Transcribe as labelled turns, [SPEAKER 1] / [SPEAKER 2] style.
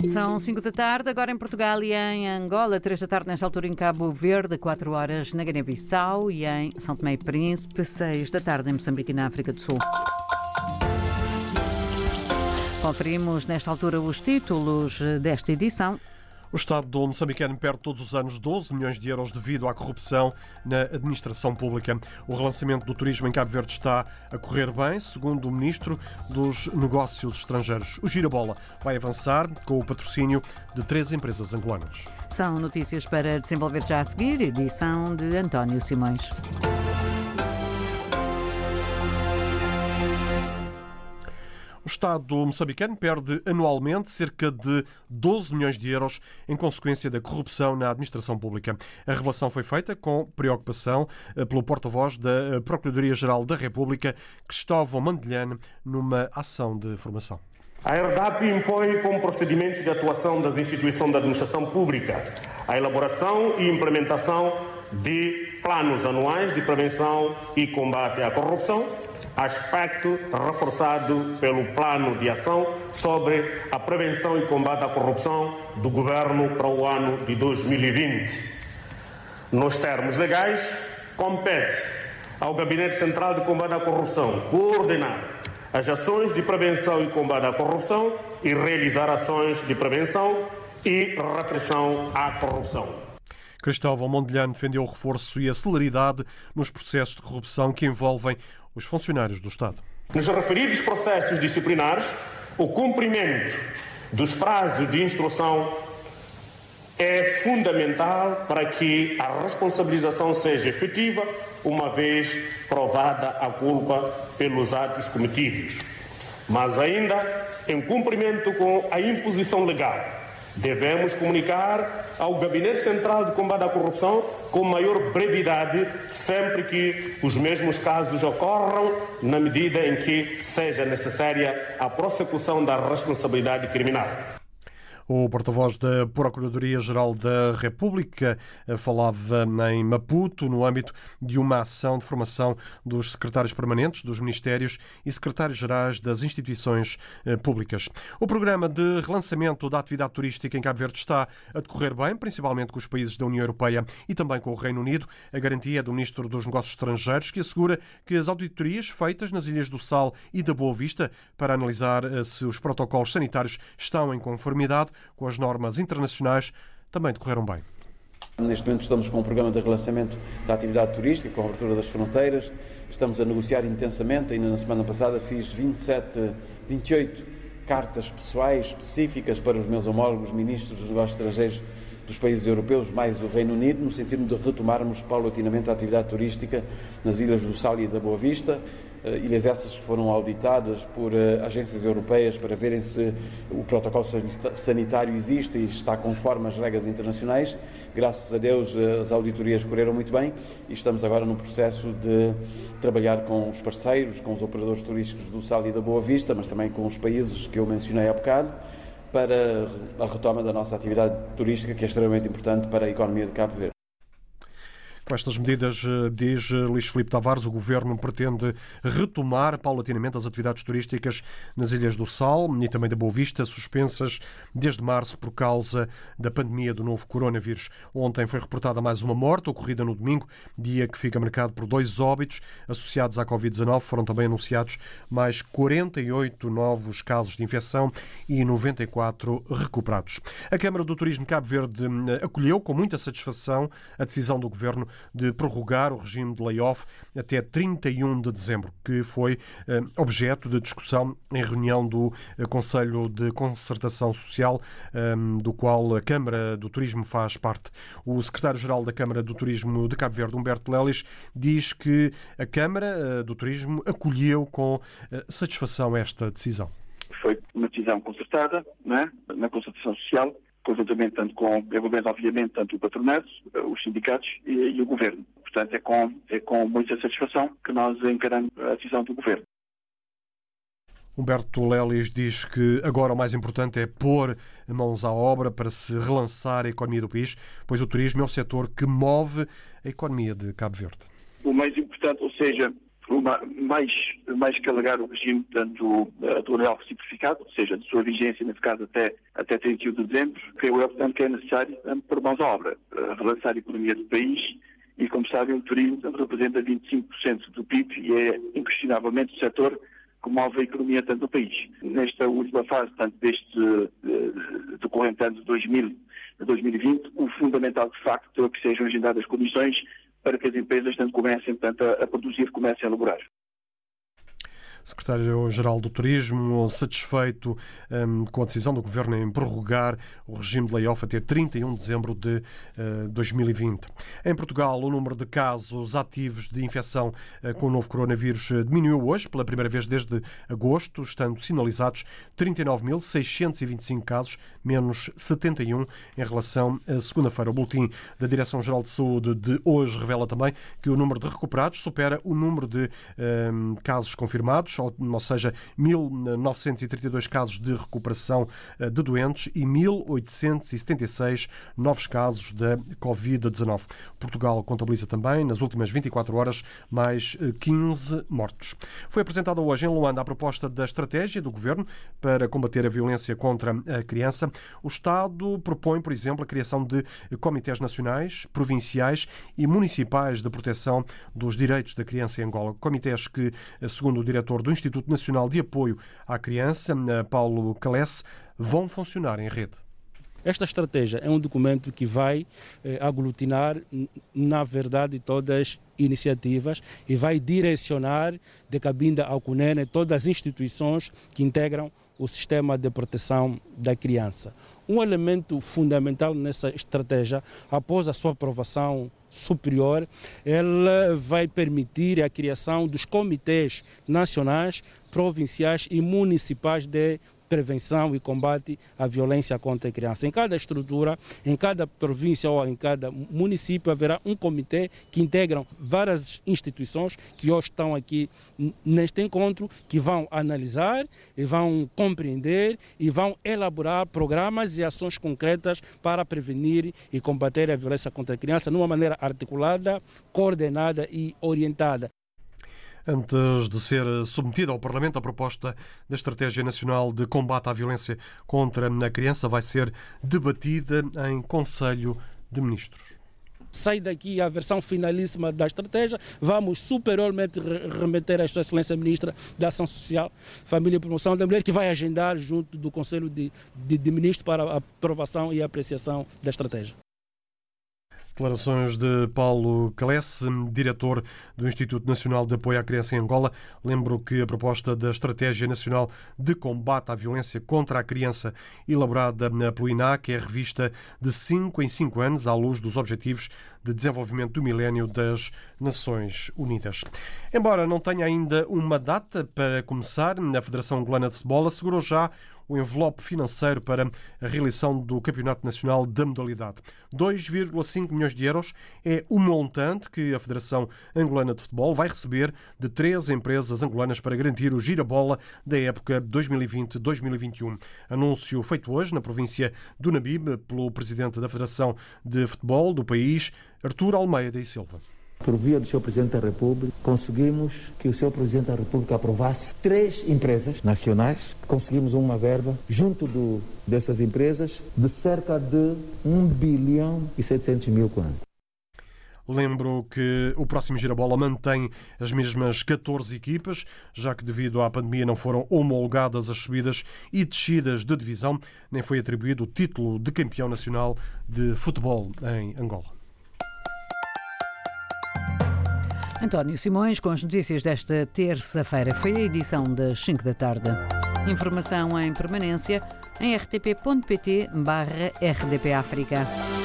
[SPEAKER 1] São 5 da tarde, agora em Portugal e em Angola, 3 da tarde nesta altura em Cabo Verde, 4 horas na Guiné-Bissau e em São Tomé e Príncipe, 6 da tarde em Moçambique e na África do Sul. Conferimos nesta altura os títulos desta edição.
[SPEAKER 2] O Estado moçambicano perde todos os anos 12 milhões de euros devido à corrupção na administração pública. O relançamento do turismo em Cabo Verde está a correr bem, segundo o Ministro dos Negócios Estrangeiros. O Girabola vai avançar com o patrocínio de 3 empresas angolanas.
[SPEAKER 1] São notícias para desenvolver já a seguir, edição de António Simões.
[SPEAKER 2] O Estado moçambicano perde anualmente cerca de 12 milhões de euros em consequência da corrupção na administração pública. A revelação foi feita com preocupação pelo porta-voz da Procuradoria-Geral da República, Cristóvão Mandelhane, numa ação de formação.
[SPEAKER 3] A RDAP impõe como procedimentos de atuação das instituições da administração pública a elaboração e implementação de planos anuais de prevenção e combate à corrupção, aspecto reforçado pelo Plano de Ação sobre a Prevenção e Combate à Corrupção do Governo para o ano de 2020. Nos termos legais, compete ao Gabinete Central de Combate à Corrupção coordenar as ações de prevenção e combate à corrupção e realizar ações de prevenção e repressão à corrupção.
[SPEAKER 2] Cristóvão Mandelhane defendeu o reforço e a celeridade nos processos de corrupção que envolvem os funcionários do Estado.
[SPEAKER 3] Nos referidos processos disciplinares, o cumprimento dos prazos de instrução é fundamental para que a responsabilização seja efetiva, uma vez provada a culpa pelos atos cometidos. Mas ainda, em cumprimento com a imposição legal, devemos comunicar ao Gabinete Central de Combate à Corrupção com maior brevidade sempre que os mesmos casos ocorram, na medida em que seja necessária a prossecução da responsabilidade criminal.
[SPEAKER 2] O porta-voz da Procuradoria-Geral da República falava em Maputo, no âmbito de uma ação de formação dos secretários permanentes dos ministérios e secretários-gerais das instituições públicas. O programa de relançamento da atividade turística em Cabo Verde está a decorrer bem, principalmente com os países da União Europeia e também com o Reino Unido. A garantia é do Ministro dos Negócios Estrangeiros, que assegura que as auditorias feitas nas Ilhas do Sal e da Boa Vista para analisar se os protocolos sanitários estão em conformidade com as normas internacionais também decorreram bem.
[SPEAKER 4] Neste momento estamos com um programa de relançamento da atividade turística, com a abertura das fronteiras. Estamos a negociar intensamente. Ainda na semana passada fiz 28 cartas pessoais específicas para os meus homólogos ministros dos negócios estrangeiros dos países europeus, mais o Reino Unido, no sentido de retomarmos paulatinamente a atividade turística nas Ilhas do Sal e da Boa Vista. Ilhas essas que foram auditadas por agências europeias para verem se o protocolo sanitário existe e está conforme as regras internacionais. Graças a Deus as auditorias correram muito bem e estamos agora no processo de trabalhar com os parceiros, com os operadores turísticos do Sal e da Boa Vista, mas também com os países que eu mencionei há bocado, para a retoma da nossa atividade turística, que é extremamente importante para a economia de Cabo Verde.
[SPEAKER 2] Com estas medidas, diz Luís Filipe Tavares, o Governo pretende retomar paulatinamente as atividades turísticas nas Ilhas do Sal e também da Boa Vista, suspensas desde março por causa da pandemia do novo coronavírus. Ontem foi reportada mais uma morte, ocorrida no domingo, dia que fica marcado por 2 óbitos associados à Covid-19. Foram também anunciados mais 48 novos casos de infecção e 94 recuperados. A Câmara do Turismo de Cabo Verde acolheu com muita satisfação a decisão do Governo de prorrogar o regime de layoff até 31 de dezembro, que foi objeto de discussão em reunião do Conselho de Concertação Social, do qual a Câmara do Turismo faz parte. O secretário-geral da Câmara do Turismo de Cabo Verde, Humberto Lelis, diz que a Câmara do Turismo acolheu com satisfação esta decisão.
[SPEAKER 5] Foi uma decisão concertada, não é? Na concertação social, conjuntamente tanto com, obviamente, tanto o patronato, os sindicatos e o Governo. Portanto, é com muita satisfação que nós encaramos a decisão do Governo.
[SPEAKER 2] Humberto Lelis diz que agora o mais importante é pôr mãos à obra para se relançar a economia do país, pois o turismo é o setor que move a economia de Cabo Verde.
[SPEAKER 5] O mais importante, ou seja, mais que alargar o regime, portanto, do anual simplificado, ou seja, de sua vigência, nesse caso, até 31 de dezembro, creio eu, portanto, que é necessário pôr mãos à obra, relançar a economia do país e, como sabem, o turismo representa 25% do PIB e é inquestionavelmente o setor que move a economia tanto do país. Nesta última fase, tanto deste decorrente ano de 2020, o fundamental, de facto, é que sejam agendadas condições para que as empresas tanto comecem a produzir, comecem a elaborar.
[SPEAKER 2] Secretário-Geral do Turismo, satisfeito com a decisão do Governo em prorrogar o regime de layoff até 31 de dezembro de 2020. Em Portugal, o número de casos ativos de infecção com o novo coronavírus diminuiu hoje, pela primeira vez desde agosto, estando sinalizados 39.625 casos, menos 71 em relação à segunda-feira. O boletim da Direção-Geral de Saúde de hoje revela também que o número de recuperados supera o número de casos confirmados, ou seja, 1.932 casos de recuperação de doentes e 1.876 novos casos da Covid-19. Portugal contabiliza também, nas últimas 24 horas, mais 15 mortos. Foi apresentada hoje em Luanda a proposta da estratégia do Governo para combater a violência contra a criança. O Estado propõe, por exemplo, a criação de comitês nacionais, provinciais e municipais de proteção dos direitos da criança em Angola. Comitês que, segundo o diretor do Instituto Nacional de Apoio à Criança, Paulo Calesse, vão funcionar em rede.
[SPEAKER 6] Esta estratégia é um documento que vai aglutinar, na verdade, todas as iniciativas e vai direcionar de Cabinda ao Cunene todas as instituições que integram o sistema de proteção da criança. Um elemento fundamental nessa estratégia, após a sua aprovação superior, ela vai permitir a criação dos comitês nacionais, provinciais e municipais de prevenção e combate à violência contra a criança. Em cada estrutura, em cada província ou em cada município haverá um comitê que integram várias instituições que hoje estão aqui neste encontro, que vão analisar e vão compreender e vão elaborar programas e ações concretas para prevenir e combater a violência contra a criança de uma maneira articulada, coordenada e orientada.
[SPEAKER 2] Antes de ser submetida ao Parlamento, a proposta da Estratégia Nacional de Combate à Violência contra a Criança vai ser debatida em Conselho de Ministros.
[SPEAKER 6] Sai daqui a versão finalíssima da estratégia, vamos superiormente remeter à Sua Excelência Ministra da Ação Social, Família e Promoção da Mulher, que vai agendar junto do Conselho de Ministros para a aprovação e apreciação da estratégia.
[SPEAKER 2] Declarações de Paulo Calesse, diretor do Instituto Nacional de Apoio à Criança em Angola. Lembro que a proposta da Estratégia Nacional de Combate à Violência contra a Criança, elaborada pelo INAC, é revista de 5 em 5 anos à luz dos Objetivos de Desenvolvimento do Milénio das Nações Unidas. Embora não tenha ainda uma data para começar, a Federação Angolana de Futebol assegurou já o envelope financeiro para a realização do Campeonato Nacional da modalidade. 2,5 milhões de euros é o montante que a Federação Angolana de Futebol vai receber de 3 empresas angolanas para garantir o girabola da época 2020-2021. Anúncio feito hoje na província do Namibe pelo presidente da Federação de Futebol do país, Artur Almeida e Silva.
[SPEAKER 7] Por via do Sr. Presidente da República, conseguimos que o Sr. Presidente da República aprovasse 3 empresas nacionais. Conseguimos uma verba junto dessas empresas de cerca de 1 bilhão e 700 mil kwanza.
[SPEAKER 2] Lembro que o próximo girabola mantém as mesmas 14 equipas, já que devido à pandemia não foram homologadas as subidas e descidas de divisão, nem foi atribuído o título de campeão nacional de futebol em Angola.
[SPEAKER 1] António Simões com as notícias desta terça-feira. Foi a edição das 5 da tarde. Informação em permanência em rtp.pt/rdpafrica.